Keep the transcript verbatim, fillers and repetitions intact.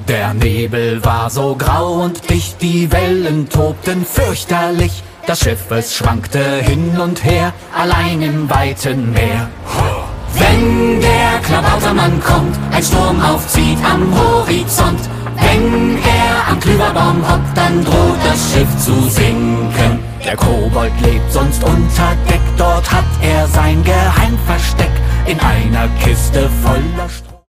Der Nebel war so grau und dicht, die Wellen tobten fürchterlich. Das Schiff, es schwankte hin und her, allein im weiten Meer. Wenn der Klabautermann kommt, ein Sturm aufzieht am Horizont, wenn er am Klüverbaum hockt, dann droht das Schiff zu sinken. Der Kobold lebt sonst unter Deck, dort hat er sein Geheimversteck in einer Kiste voller St